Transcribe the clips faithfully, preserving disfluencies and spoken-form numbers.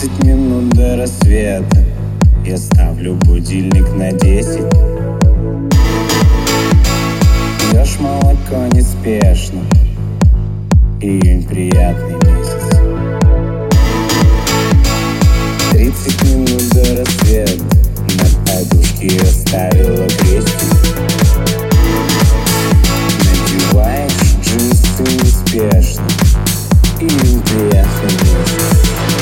Тридцать минут до рассвета. Я ставлю будильник на десять. Пьешь молоко неспешно. Июнь приятный месяц. Тридцать минут до рассвета. На подушке оставила гречку. Надеваешь джинсы неспешно. Июнь приятный месяц.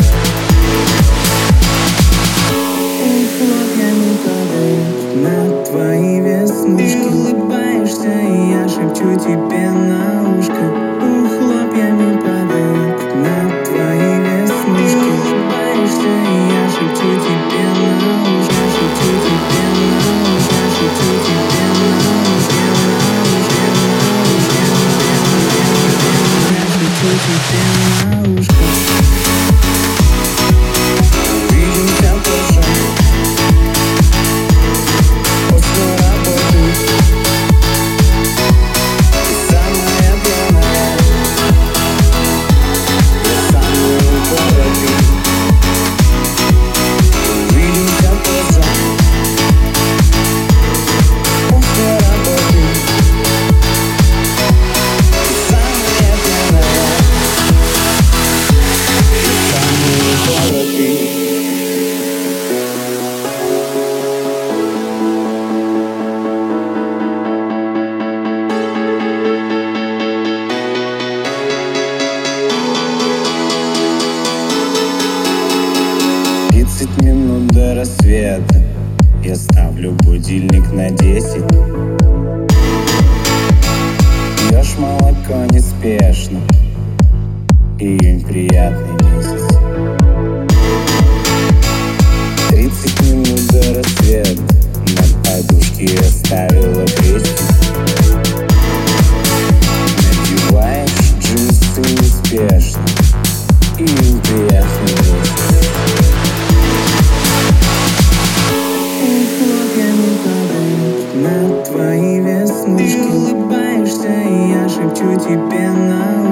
Хлопьями падает на твои веснушки. Ты улыбаешься, и я шепчу тебе на ушко. Хлопьями падает на твои веснушки. Ты улыбаешься, и я шепчу тебе на ушко. Шепчу тебе на ушко, шепчу тебе на ушко, на ушко, шепчу тебе на ушко. Тридцать минут до рассвета. Я ставлю будильник на десять. Пьешь молоко неспешно. Июнь приятный месяц. Тридцать минут до рассвета. На подушке оставила гречку. Надеваешь джинсы неспешно. Июнь приятный месяц. На твои веснушки. Ты улыбаешься, и я шепчу тебе на